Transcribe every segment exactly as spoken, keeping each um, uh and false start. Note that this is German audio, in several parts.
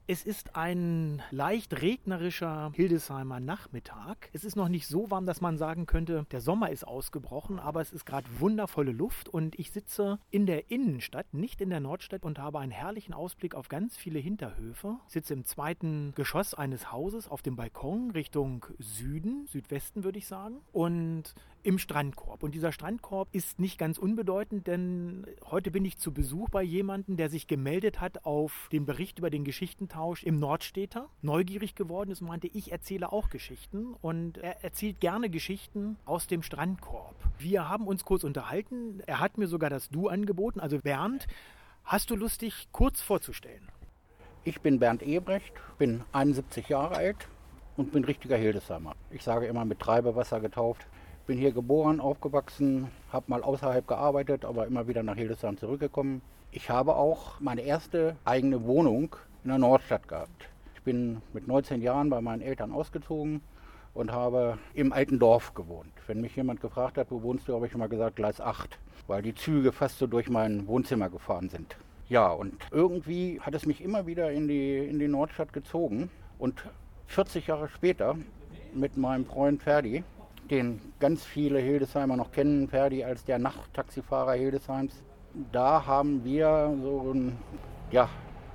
Es ist ein leicht regnerischer Hildesheimer Nachmittag. Es ist noch nicht so warm, dass man sagen könnte, der Sommer ist ausgebrochen, aber es ist gerade wundervolle Luft und ich sitze in der Innenstadt, nicht in der Nordstadt, und habe einen herrlichen Ausblick auf ganz viele Hinterhöfe. Ich sitze im zweiten Geschoss eines Hauses auf dem Balkon Richtung Süden, Südwesten würde ich sagen, und im Strandkorb. Und dieser Strandkorb ist nicht ganz unbedeutend, denn heute bin ich zu Besuch bei jemandem, der sich gemeldet hat auf den Bericht über den Geschichtentausch im Nordstädter, neugierig geworden ist und meinte, ich erzähle auch Geschichten, und er erzählt gerne Geschichten aus dem Strandkorb. Wir haben uns kurz unterhalten, er hat mir sogar das Du angeboten, also Bernd, hast du Lust, dich kurz vorzustellen? Ich bin Bernd Ebrecht, bin einundsiebzig Jahre alt und bin richtiger Hildesheimer. Ich sage immer mit Treibewasser getauft. Bin hier geboren, aufgewachsen, habe mal außerhalb gearbeitet, aber immer wieder nach Hildesheim zurückgekommen. Ich habe auch meine erste eigene Wohnung in der Nordstadt gehabt. Ich bin mit neunzehn Jahren bei meinen Eltern ausgezogen und habe im alten Dorf gewohnt. Wenn mich jemand gefragt hat, wo wohnst du, habe ich immer gesagt Gleis acht, weil die Züge fast so durch mein Wohnzimmer gefahren sind. Ja, und irgendwie hat es mich immer wieder in die, in die Nordstadt gezogen. Und vierzig Jahre später mit meinem Freund Ferdi, den ganz viele Hildesheimer noch kennen, Ferdi als der Nachttaxifahrer Hildesheims. Da haben wir so, ein, ja,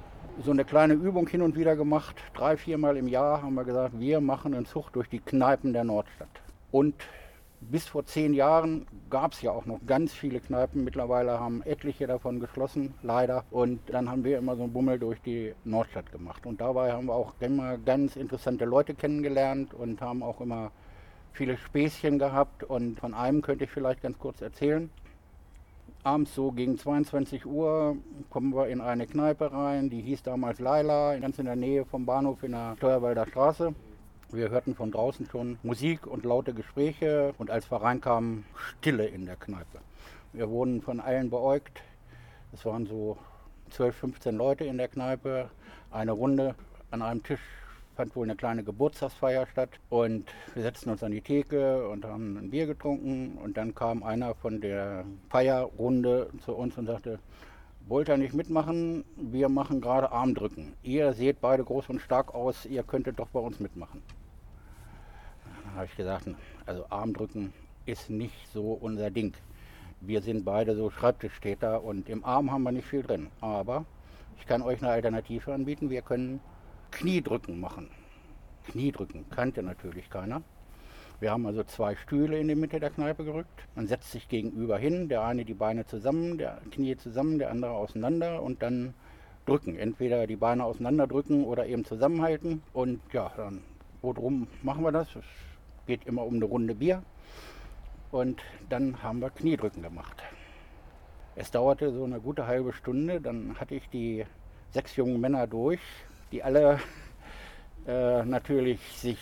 so eine kleine Übung hin und wieder gemacht. Drei, viermal im Jahr haben wir gesagt, wir machen einen Zug durch die Kneipen der Nordstadt. Und bis vor zehn Jahren gab es ja auch noch ganz viele Kneipen. Mittlerweile haben etliche davon geschlossen, leider. Und dann haben wir immer so einen Bummel durch die Nordstadt gemacht. Und dabei haben wir auch immer ganz interessante Leute kennengelernt und haben auch immer viele Späßchen gehabt, und von einem könnte ich vielleicht ganz kurz erzählen. Abends so gegen zweiundzwanzig Uhr kommen wir in eine Kneipe rein, die hieß damals Laila, ganz in der Nähe vom Bahnhof in der Steuerwalder Straße. Wir hörten von draußen schon Musik und laute Gespräche, und als wir reinkamen, Stille in der Kneipe. Wir wurden von allen beäugt. Es waren so zwölf, fünfzehn Leute in der Kneipe, eine Runde an einem Tisch. Fand wohl eine kleine Geburtstagsfeier statt, und wir setzten uns an die Theke und haben ein Bier getrunken, und dann kam einer von der Feierrunde zu uns und sagte, wollt ihr nicht mitmachen? Wir machen gerade Armdrücken. Ihr seht beide groß und stark aus, ihr könntet doch bei uns mitmachen. Dann habe ich gesagt, also Armdrücken ist nicht so unser Ding. Wir sind beide so Schreibtischtäter und im Arm haben wir nicht viel drin. Aber ich kann euch eine Alternative anbieten, wir können Kniedrücken machen. Kniedrücken kannte natürlich keiner. Wir haben also zwei Stühle in die Mitte der Kneipe gerückt. Man setzt sich gegenüber hin, der eine die Beine zusammen, der Knie zusammen, der andere auseinander, und dann drücken. Entweder die Beine auseinander drücken oder eben zusammenhalten. Und ja, dann worum machen wir das? Es geht immer um eine Runde Bier. Und dann haben wir Kniedrücken gemacht. Es dauerte so eine gute halbe Stunde, dann hatte ich die sechs jungen Männer durch, die alle äh, natürlich sich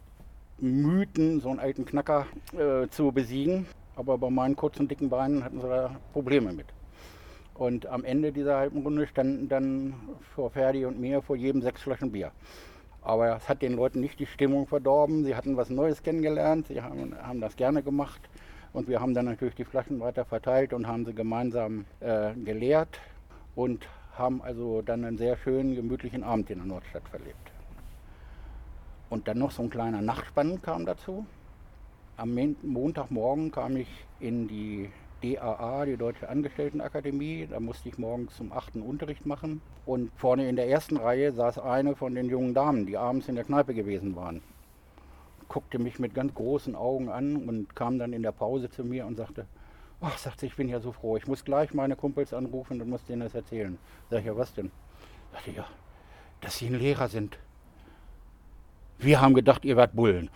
mühten, so einen alten Knacker äh, zu besiegen. Aber bei meinen kurzen, dicken Beinen hatten sie da Probleme mit. Und am Ende dieser halben Runde standen dann vor Ferdi und mir vor jedem sechs Flaschen Bier. Aber das hat den Leuten nicht die Stimmung verdorben. Sie hatten was Neues kennengelernt, sie haben, haben das gerne gemacht. Und wir haben dann natürlich die Flaschen weiter verteilt und haben sie gemeinsam äh, geleert. Und haben also dann einen sehr schönen, gemütlichen Abend in der Nordstadt verlebt. Und dann noch so ein kleiner Nachspann kam dazu. Am Montagmorgen kam ich in die D A A, die Deutsche Angestelltenakademie. Da musste ich morgens um acht einen Unterricht machen. Und vorne in der ersten Reihe saß eine von den jungen Damen, die abends in der Kneipe gewesen waren. Guckte mich mit ganz großen Augen an und kam dann in der Pause zu mir und sagte, ach, sagt sie, ich bin ja so froh, ich muss gleich meine Kumpels anrufen und muss denen das erzählen. Sag ich, ja, was denn? Sagte, ja, dass sie ein Lehrer sind. Wir haben gedacht, ihr werdet Bullen.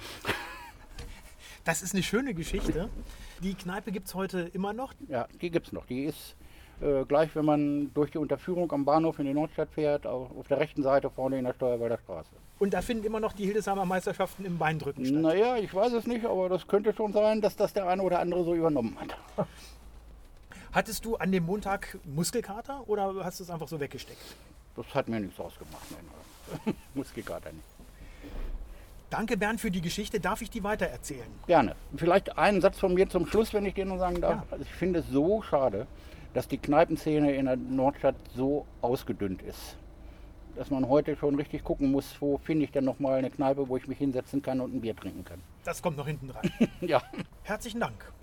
Das ist eine schöne Geschichte. Die Kneipe gibt es heute immer noch? Ja, die gibt es noch. Die ist äh, gleich, wenn man durch die Unterführung am Bahnhof in die Nordstadt fährt, auf, auf der rechten Seite vorne in der Steuerwalder Straße. Und da finden immer noch die Hildesheimer Meisterschaften im Beindrücken statt? Naja, ich weiß es nicht, aber das könnte schon sein, dass das der eine oder andere so übernommen hat. Hattest du an dem Montag Muskelkater oder hast du es einfach so weggesteckt? Das hat mir nichts ausgemacht. Nein. Muskelkater nicht. Danke, Bernd, für die Geschichte. Darf ich die weitererzählen? Gerne. Vielleicht einen Satz von mir zum Schluss, wenn ich dir nur sagen darf. Ja. Also ich finde es so schade, dass die Kneipenszene in der Nordstadt so ausgedünnt ist. dass man heute schon richtig gucken muss, wo finde ich denn nochmal eine Kneipe, wo ich mich hinsetzen kann und ein Bier trinken kann. Das kommt noch hinten dran. Ja. Herzlichen Dank.